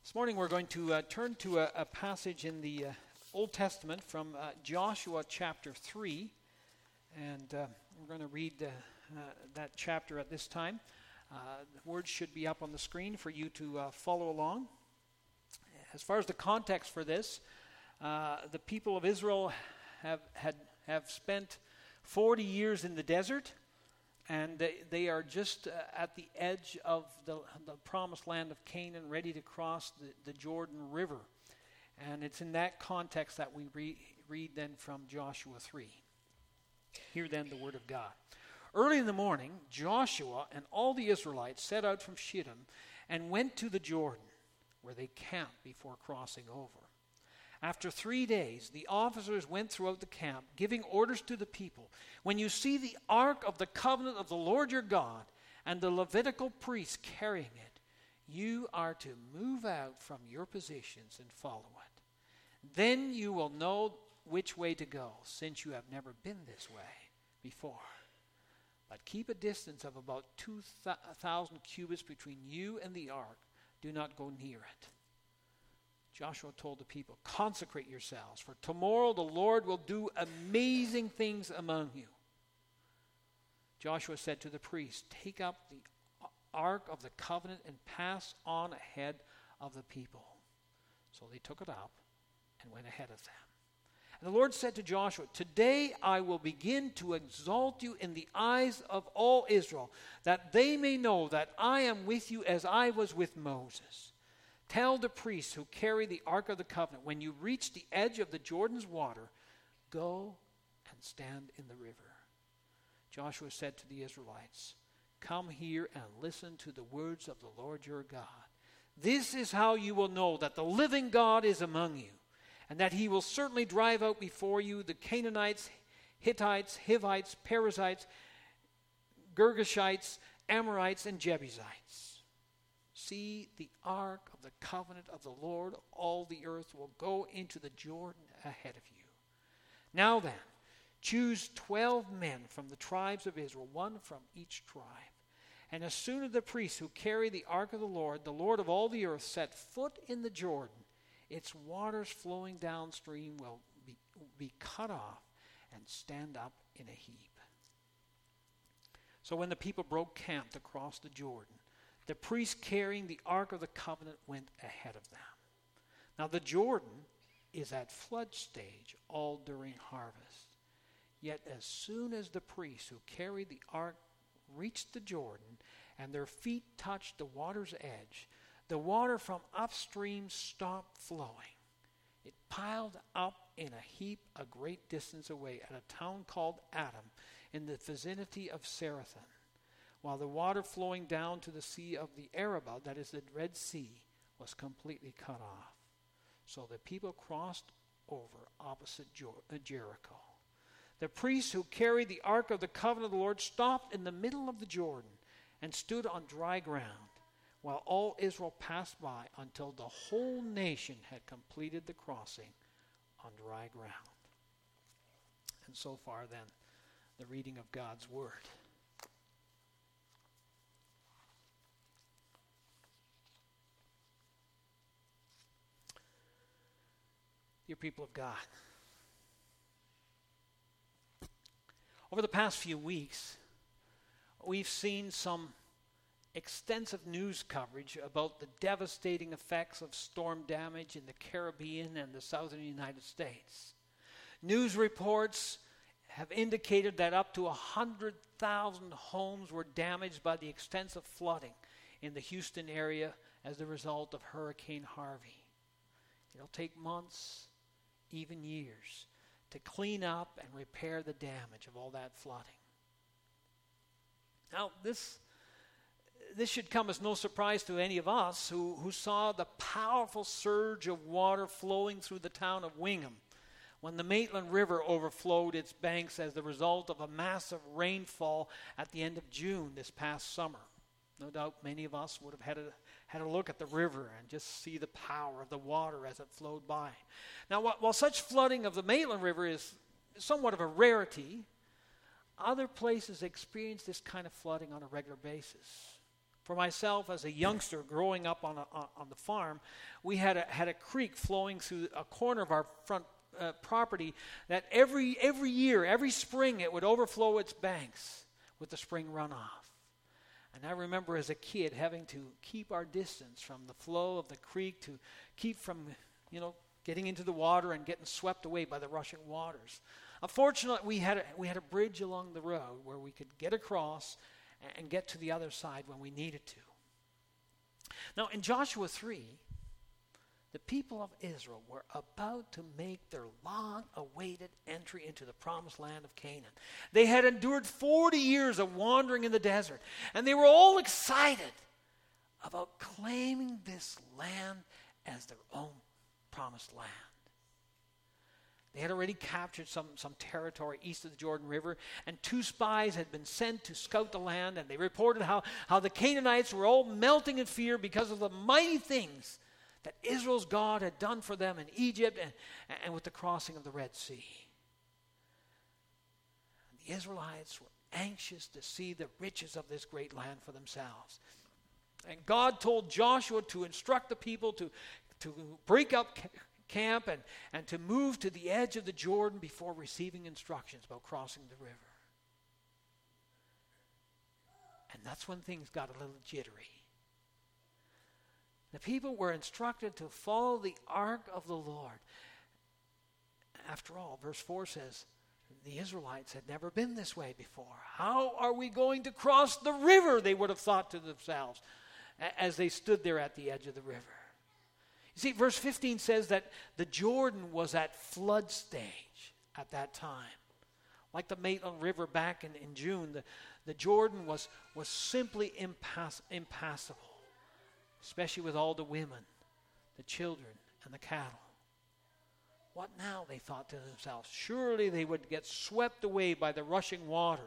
This morning we're going to turn to a passage in the Old Testament from Joshua chapter 3, and we're going to read that chapter at this time. The words should be up on the screen for you to follow along. As far as the context for this, the people of Israel have spent 40 years in the desert, and they are just at the edge of the promised land of Canaan, ready to cross the Jordan River. And it's in that context that we read then from Joshua 3. Hear then the word of God. Early in the morning, Joshua and all the Israelites set out from Shittim and went to the Jordan, where they camped before crossing over. After 3 days, the officers went throughout the camp, giving orders to the people. When you see the ark of the covenant of the Lord your God and the Levitical priests carrying it, you are to move out from your positions and follow it. Then you will know which way to go, since you have never been this way before. But keep a distance of about 2,000 cubits between you and the ark. Do not go near it. Joshua told the people, consecrate yourselves, for tomorrow the Lord will do amazing things among you. Joshua said to the priests, take up the ark of the covenant and pass on ahead of the people. So they took it up and went ahead of them. And the Lord said to Joshua, today I will begin to exalt you in the eyes of all Israel, that they may know that I am with you as I was with Moses. Tell the priests who carry the Ark of the Covenant, when you reach the edge of the Jordan's water, go and stand in the river. Joshua said to the Israelites, come here and listen to the words of the Lord your God. This is how you will know that the living God is among you, and that he will certainly drive out before you the Canaanites, Hittites, Hivites, Perizzites, Girgashites, Amorites, and Jebusites. See, the ark of the covenant of the Lord, all the earth will go into the Jordan ahead of you. Now then, choose 12 men from the tribes of Israel, one from each tribe. And as soon as the priests who carry the ark of the Lord of all the earth, set foot in the Jordan, its waters flowing downstream will be cut off and stand up in a heap. So when the people broke camp to cross the Jordan, the priests carrying the Ark of the Covenant went ahead of them. Now the Jordan is at flood stage all during harvest. Yet as soon as the priests who carried the Ark reached the Jordan and their feet touched the water's edge, the water from upstream stopped flowing. It piled up in a heap a great distance away at a town called Adam in the vicinity of Serathon, while the water flowing down to the Sea of the Arabah, that is the Red Sea, was completely cut off. So the people crossed over opposite Jericho. The priests who carried the Ark of the Covenant of the Lord stopped in the middle of the Jordan and stood on dry ground, while all Israel passed by until the whole nation had completed the crossing on dry ground. And so far then, the reading of God's Word. Dear people of God, over the past few weeks, we've seen some extensive news coverage about the devastating effects of storm damage in the Caribbean and the southern United States. News reports have indicated that up to 100,000 homes were damaged by the extensive flooding in the Houston area as a result of Hurricane Harvey. It'll take months, even years, to clean up and repair the damage of all that flooding. Now, this should come as no surprise to any of us who saw the powerful surge of water flowing through the town of Wingham when the Maitland River overflowed its banks as the result of a massive rainfall at the end of June this past summer. No doubt many of us would have had a look at the river and just see the power of the water as it flowed by. Now, while such flooding of the Maitland River is somewhat of a rarity, other places experience this kind of flooding on a regular basis. For myself, as a youngster growing up on the farm, we had a creek flowing through a corner of our front property that every year, every spring, it would overflow its banks with the spring runoff. And I remember as a kid having to keep our distance from the flow of the creek to keep from, getting into the water and getting swept away by the rushing waters. Unfortunately, we had a bridge along the road where we could get across and get to the other side when we needed to. Now, in Joshua 3, the people of Israel were about to make their long-awaited entry into the promised land of Canaan. They had endured 40 years of wandering in the desert, and they were all excited about claiming this land as their own promised land. They had already captured some territory east of the Jordan River, and 2 spies had been sent to scout the land, and they reported how the Canaanites were all melting in fear because of the mighty things that Israel's God had done for them in Egypt and with the crossing of the Red Sea. The Israelites were anxious to see the riches of this great land for themselves. And God told Joshua to instruct the people to break up camp and to move to the edge of the Jordan before receiving instructions about crossing the river. And that's when things got a little jittery. The people were instructed to follow the ark of the Lord. After all, verse 4 says, the Israelites had never been this way before. How are we going to cross the river, they would have thought to themselves as they stood there at the edge of the river. You see, verse 15 says that the Jordan was at flood stage at that time. Like the Maitland River back in June, the Jordan was simply impassable, especially with all the women, the children, and the cattle. What now, they thought to themselves? Surely they would get swept away by the rushing water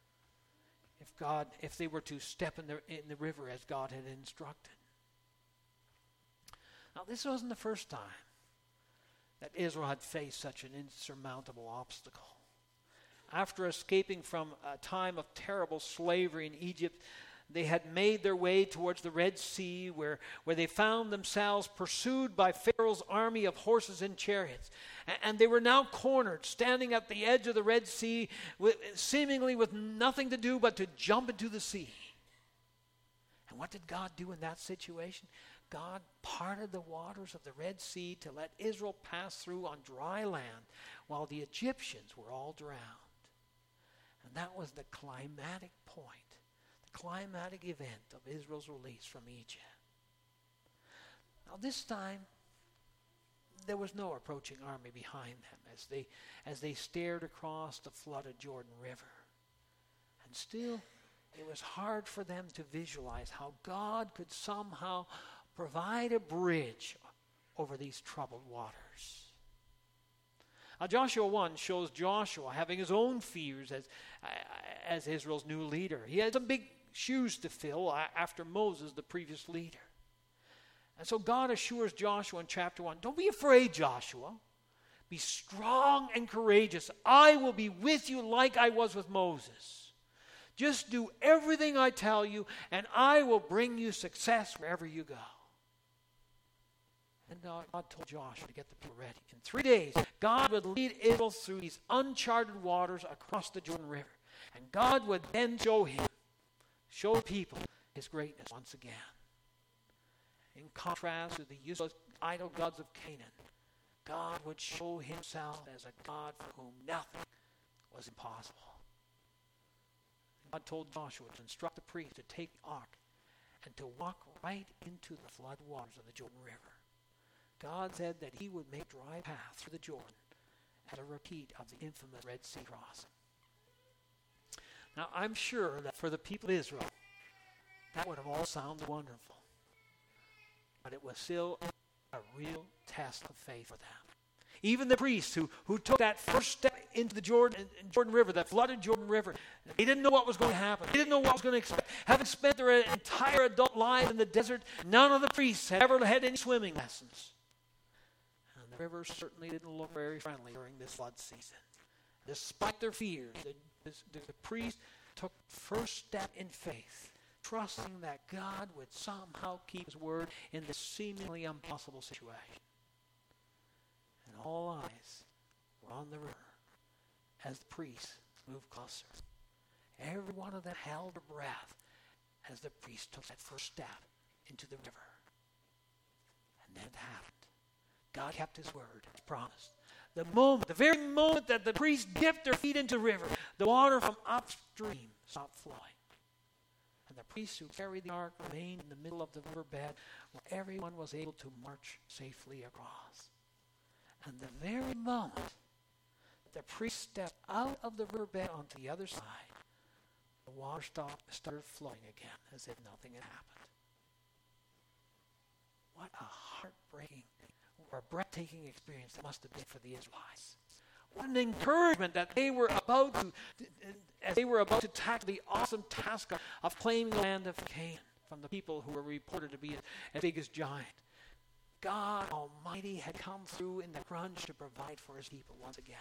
if they were to step in the river as God had instructed. Now, this wasn't the first time that Israel had faced such an insurmountable obstacle. After escaping from a time of terrible slavery in Egypt, they had made their way towards the Red Sea, where they found themselves pursued by Pharaoh's army of horses and chariots. And they were now cornered, standing at the edge of the Red Sea, seemingly with nothing to do but to jump into the sea. And what did God do in that situation? God parted the waters of the Red Sea to let Israel pass through on dry land, while the Egyptians were all drowned. And that was the climatic point, the climatic event of Israel's release from Egypt. Now this time, there was no approaching army behind them as they stared across the flooded Jordan River. And still, it was hard for them to visualize how God could somehow provide a bridge over these troubled waters. Now, Joshua 1 shows Joshua having his own fears as Israel's new leader. He had some big shoes to fill after Moses, the previous leader. And so God assures Joshua in chapter 1, don't be afraid, Joshua. Be strong and courageous. I will be with you like I was with Moses. Just do everything I tell you, and I will bring you success wherever you go. And God told Joshua to get the people ready. In 3 days, God would lead Israel through these uncharted waters across the Jordan River. And God would then show the people his greatness once again. In contrast to the useless idol gods of Canaan, God would show himself as a God for whom nothing was impossible. God told Joshua to instruct the priest to take the ark and to walk right into the flood waters of the Jordan River. God said that he would make a dry path through the Jordan as a repeat of the infamous Red Sea crossing. Now, I'm sure that for the people of Israel, that would have all sounded wonderful. But it was still a real test of faith for them. Even the priests who took that first step into the Jordan River, that flooded Jordan River, they didn't know what was going to happen. They didn't know what was going to expect. Having spent their entire adult lives in the desert, none of the priests had ever had any swimming lessons. And the river certainly didn't look very friendly during this flood season. Despite their fears, the priest took the first step in faith, trusting that God would somehow keep his word in this seemingly impossible situation. And all eyes were on the river as the priests moved closer. Every one of them held their breath as the priest took that first step into the river. And then it happened. God kept his word, as promised. The very moment that the priests dipped their feet into the river, the water from upstream stopped flowing. And the priests who carried the ark remained in the middle of the riverbed where everyone was able to march safely across. And the very moment the priest stepped out of the riverbed onto the other side, the water started flowing again as if nothing had happened. What a heartbreaking or breathtaking experience it must have been for the Israelites. What an encouragement that they were about to tackle the awesome task of claiming the land of Canaan from the people who were reported to be as big as giant. God Almighty had come through in the crunch to provide for his people once again.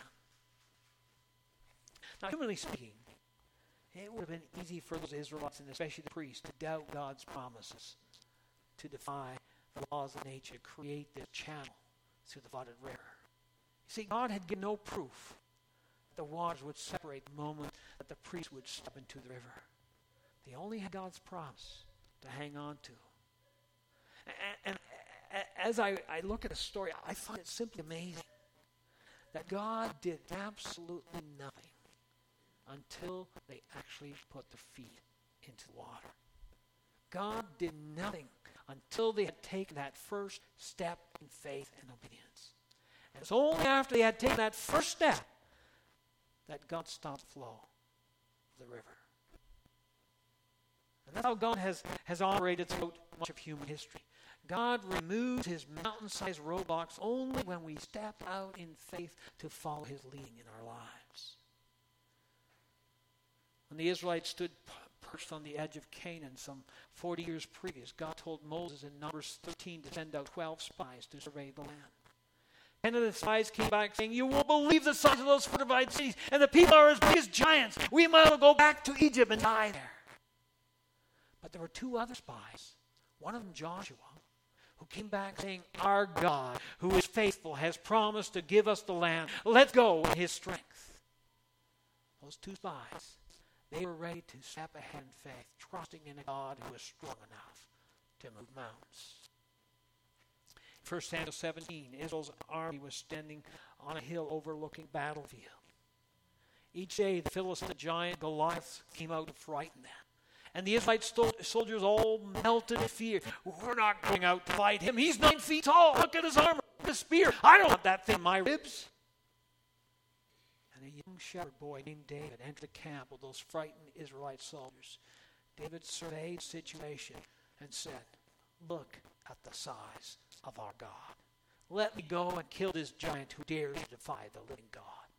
Now, humanly speaking, it would have been easy for those Israelites, and especially the priests, to doubt God's promises, to defy the laws of nature, create this channel through the flooded river. You see, God had given no proof that the waters would separate the moment that the priest would step into the river. They only had God's promise to hang on to. And as I look at the story, I find it simply amazing that God did absolutely nothing until they actually put their feet into the water. God did nothing until they had taken that first step in faith and obedience. And it's only after they had taken that first step that God stopped the flow of the river. And that's how God has operated throughout much of human history. God removes his mountain-sized roadblocks only when we step out in faith to follow his leading in our lives. When the Israelites stood perched on the edge of Canaan some 40 years previous, God told Moses in Numbers 13 to send out 12 spies to survey the land. 10 of the spies came back saying, "You won't believe the size of those fortified cities, and the people are as big as giants. We might as well go back to Egypt and die there." But there were 2 other spies, one of them Joshua, who came back saying, "Our God, who is faithful, has promised to give us the land. Let's go in his strength." Those 2 spies, they were ready to step ahead in faith, trusting in a God who is strong enough to move mountains. In 1 Samuel 17, Israel's army was standing on a hill overlooking a battlefield. Each day, the Philistine giant Goliath came out to frighten them. And the Israelite soldiers all melted in fear. "We're not going out to fight him. He's 9 feet tall. Look at his armor, his spear. I don't want that thing in my ribs." And a young shepherd boy named David entered the camp with those frightened Israelite soldiers. David surveyed the situation and said, "Look at the size of our God. Let me go and kill this giant who dares to defy the living God."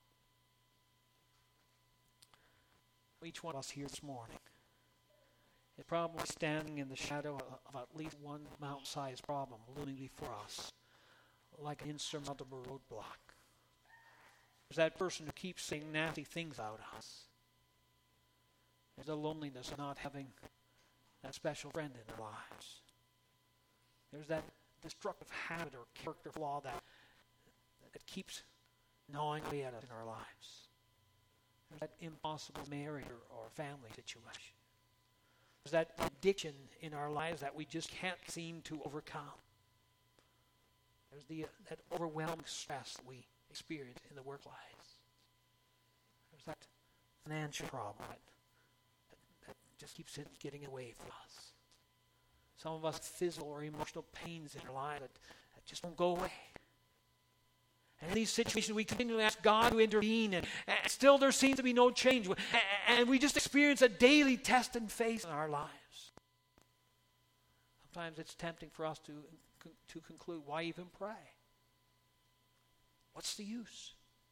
Each one of us here this morning is probably standing in the shadow of at least one mountain-sized problem looming before us, like an insurmountable roadblock. There's that person who keeps saying nasty things about us. There's the loneliness of not having that special friend in our lives. There's that destructive habit or character flaw that keeps gnawing away at us in our lives. There's that impossible marriage or family situation. There's that addiction in our lives that we just can't seem to overcome. There's that overwhelming stress that we experience in the work lives. There's that financial problem that just keeps getting away from us. Some of us physical or emotional pains in our life that just don't go away. And in these situations, we continually ask God to intervene, and still there seems to be no change. And we just experience a daily test and faith in our lives. Sometimes it's tempting for us to conclude, why even pray? What's the use?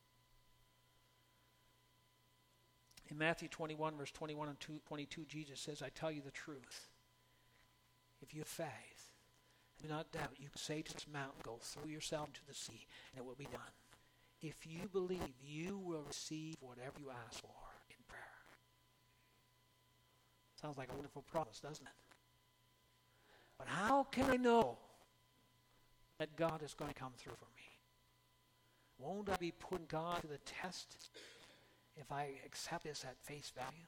In Matthew 21, verse 21 and 22, Jesus says, "I tell you the truth. If you have faith, do not doubt, you can say to this mountain, go throw yourself into the sea, and it will be done. If you believe, you will receive whatever you ask for in prayer." Sounds like a wonderful promise, doesn't it? But how can I know that God is going to come through for me? Won't I be putting God to the test if I accept this at face value?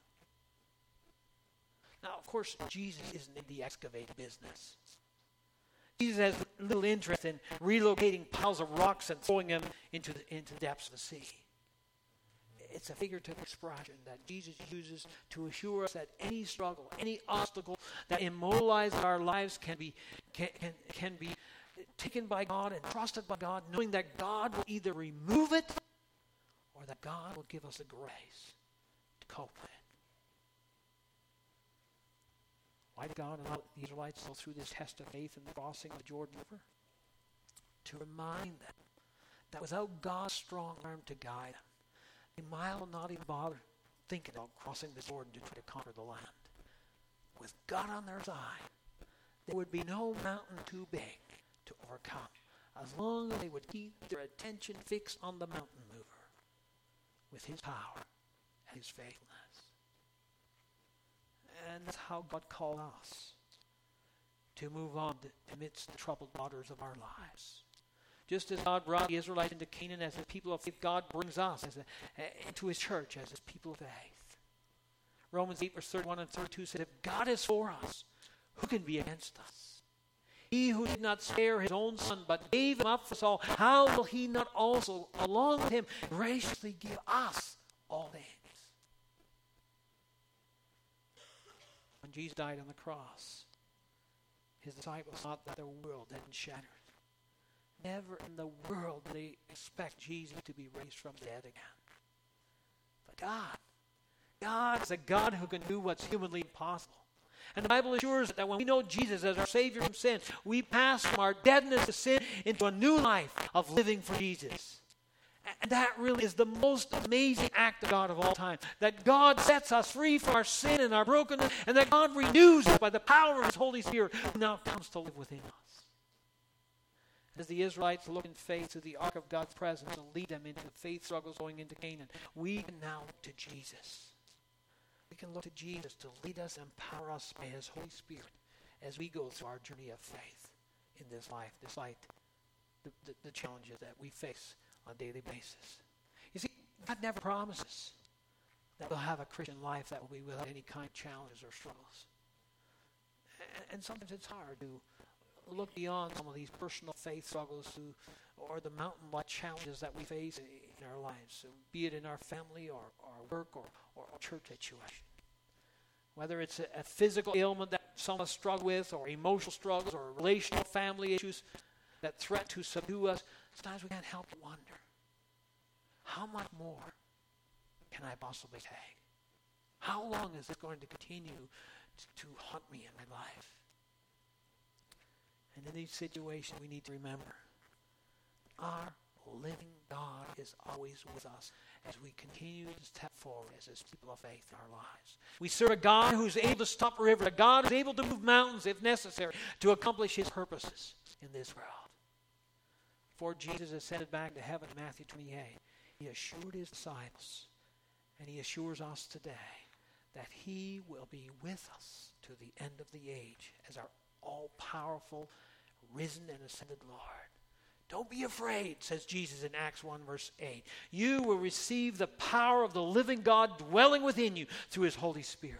Now, of course, Jesus isn't in the excavating business. Jesus has little interest in relocating piles of rocks and throwing them into the depths of the sea. It's a figurative expression that Jesus uses to assure us that any struggle, any obstacle that immobilizes our lives can be taken by God and trusted by God, knowing that God will either remove it or that God will give us the grace to cope with it. Why did God allow the Israelites to go through this test of faith in the crossing of the Jordan River? To remind them that without God's strong arm to guide them, they might not even bother thinking about crossing the Jordan to try to conquer the land. With God on their side, there would be no mountain too big to overcome, as long as they would keep their attention fixed on the mountain mover with his power and his faithfulness. And that's how God called us to move on amidst the troubled waters of our lives. Just as God brought the Israelites into Canaan as a people of faith, God brings us into his church as his people of faith. Romans 8 verse 31 and 32 said, if God is for us, who can be against us? He who did not spare his own son, but gave him up for us all, how will he not also, along with him, graciously give us all things? When Jesus died on the cross, his disciples thought that their world had been shattered. Never in the world did they expect Jesus to be raised from the dead again. But God is a God who can do what's humanly impossible. And the Bible assures us that when we know Jesus as our Savior from sin, we pass from our deadness to sin into a new life of living for Jesus. And that really is the most amazing act of God of all time. That God sets us free from our sin and our brokenness, and that God renews us by the power of his Holy Spirit, who now comes to live within us. As the Israelites look in faith to the ark of God's presence and lead them into the faith struggles going into Canaan, we can now look to Jesus. We can look to Jesus to lead us and empower us by his Holy Spirit as we go through our journey of faith in this life, despite the challenges that we face on a daily basis. You see, God never promises that we'll have a Christian life that will be without any kind of challenges or struggles. And sometimes it's hard to look beyond some of these personal faith struggles or the mountain-like challenges that we face in our lives, be it in our family or our work or church situation. Whether it's a physical ailment that some of us struggle with, or emotional struggles, or relational family issues that threaten to subdue us, sometimes we can't help but wonder, how much more can I possibly take? How long is this going to continue to haunt me in my life? And in these situations, we need to remember, our living God is always with us as we continue to step forward as his people of faith in our lives. We serve a God who's able to stop rivers, a God who's able to move mountains if necessary to accomplish his purposes in this world. Before Jesus ascended back to heaven in Matthew 28, he assured his disciples, and he assures us today, that he will be with us to the end of the age as our all-powerful, risen and ascended Lord. Don't be afraid, says Jesus in Acts 1 verse 8. You will receive the power of the living God dwelling within you through his Holy Spirit.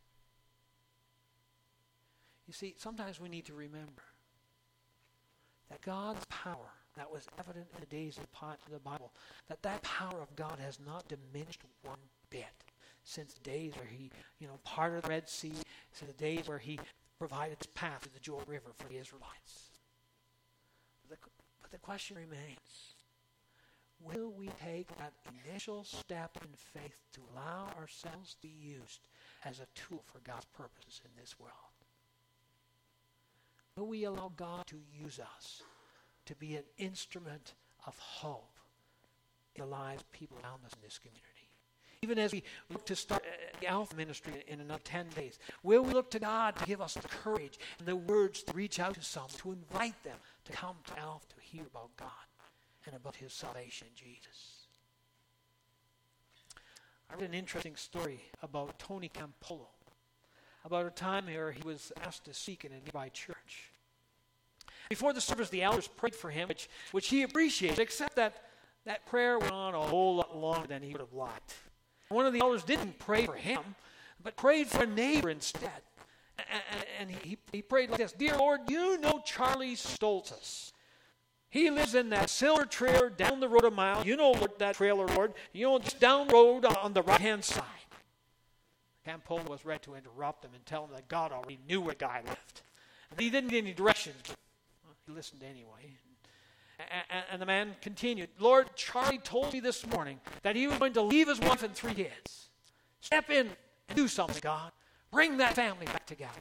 You see, sometimes we need to remember that God's power that was evident in the days of the Bible, that power of God has not diminished one bit since the days where he, parted the Red Sea, since the days where he provided this path to the Jordan River for the Israelites. But the question remains, will we take that initial step in faith to allow ourselves to be used as a tool for God's purposes in this world? Will we allow God to use us to be an instrument of hope in the lives of people around us in this community? Even as we look to start the Alpha ministry in another 10 days, will we look to God to give us the courage and the words to reach out to some, to invite them to come to Alpha to hear about God and about his salvation in Jesus? I read an interesting story about Tony Campolo. about a time here he was asked to speak in a nearby church. Before the service, the elders prayed for him, which he appreciated, except that prayer went on a whole lot longer than he would have liked. One of the elders didn't pray for him, but prayed for a neighbor instead. And he prayed like this: Dear Lord, you know Charlie Stoltzes. He lives in that silver trailer down the road a mile. You know that trailer, Lord. You know, just down the road on the right-hand side. Campolo was ready to interrupt him and tell him that God already knew where the guy lived. And he didn't get any directions, but he listened anyway. And the man continued, Lord, Charlie told me this morning that he was going to leave his wife and 3 kids. Step in and do something, God. Bring that family back together.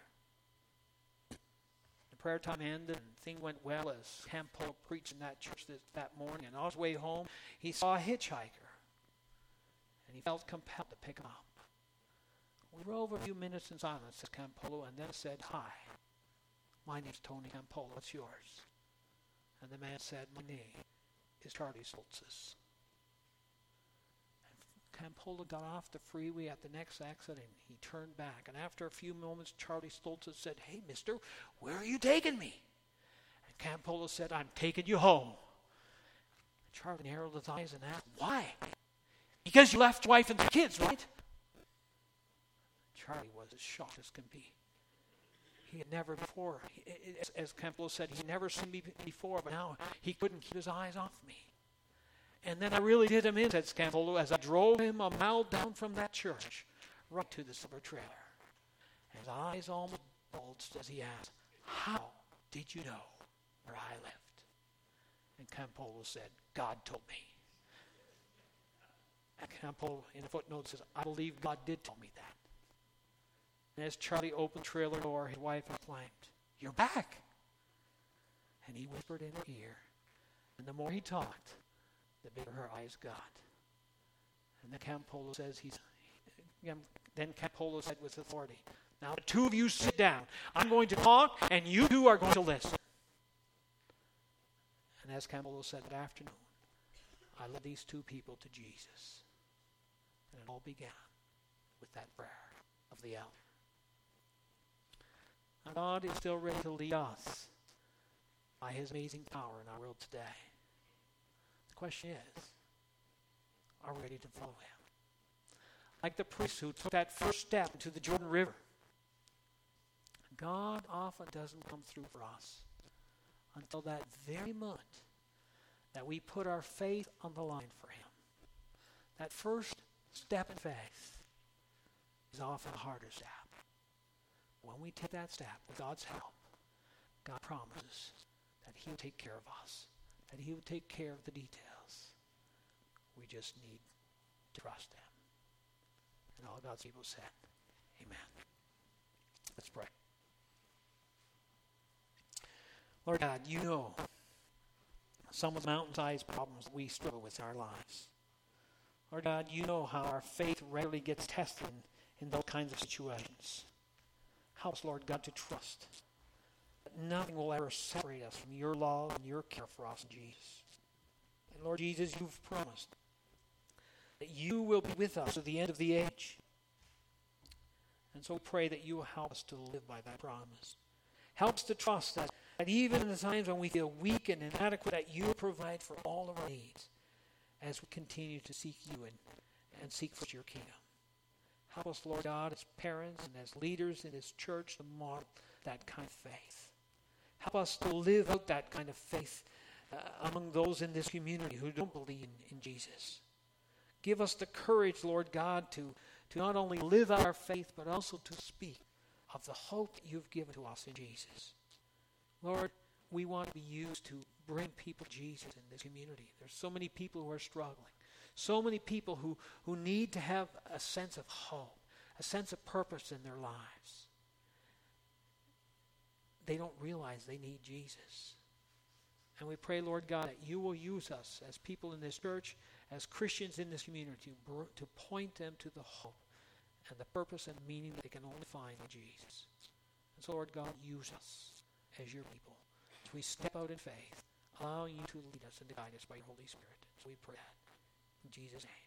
The prayer time ended and things went well as Campolo preached in that church that morning. And on his way home, he saw a hitchhiker. And he felt compelled to pick him up. We drove a few minutes in silence, says Campolo, and then said, Hi, my name's Tony Campolo. What's yours? And the man said, My name is Charlie Stoltzes. And Campolo got off the freeway at the next exit, and he turned back. And after a few moments, Charlie Stoltzes said, Hey, mister, where are you taking me? And Campolo said, I'm taking you home. And Charlie narrowed his eyes and asked, Why? Because you left your wife and the kids, right? Charlie was as shocked as can be. He had never before, as Campolo said, he'd never seen me before, but now he couldn't keep his eyes off me. And then I really did him in, said Campolo, as I drove him a mile down from that church, right to the silver trailer. His eyes almost bulged as he asked, How did you know where I lived? And Campolo said, God told me. And Campolo, in a footnote, says, I believe God did tell me that. And as Charlie opened the trailer door, his wife exclaimed, You're back. And he whispered in her ear. And the more he talked, the bigger her eyes got. And then Campolo says then Campolo said with authority, Now the two of you sit down. I'm going to talk, and you two are going to listen. And as Campolo said that afternoon, I led these two people to Jesus. And it all began with that prayer of the elder. God is still ready to lead us by his amazing power in our world today. The question is, are we ready to follow him? Like the priest who took that first step into the Jordan River, God often doesn't come through for us until that very moment that we put our faith on the line for him. That first step in faith is often a harder step. When we take that step with God's help, God promises that he will take care of us, that he will take care of the details. We just need to trust him. And all God's people said, Amen. Let's pray. Lord God, you know some of the mountain-sized problems we struggle with in our lives. Lord God, you know how our faith rarely gets tested in those kinds of situations. Help us, Lord God, to trust that nothing will ever separate us from your love and your care for us in Jesus. And Lord Jesus, you've promised that you will be with us to the end of the age. And so we pray that you will help us to live by that promise. Help us to trust that even in the times when we feel weak and inadequate, that you provide for all of our needs as we continue to seek you and seek for your kingdom. Help us, Lord God, as parents and as leaders in this church to model that kind of faith. Help us to live out that kind of faith among those in this community who don't believe in Jesus. Give us the courage, Lord God, to not only live out our faith, but also to speak of the hope that you've given to us in Jesus. Lord, we want to be used to bring people to Jesus in this community. There's so many people who are struggling. So many people who need to have a sense of hope, a sense of purpose in their lives. They don't realize they need Jesus. And we pray, Lord God, that you will use us as people in this church, as Christians in this community, to point them to the hope and the purpose and meaning that they can only find in Jesus. And so, Lord God, use us as your people as we step out in faith, allowing you to lead us and to guide us by your Holy Spirit. So we pray that in Jesus' name.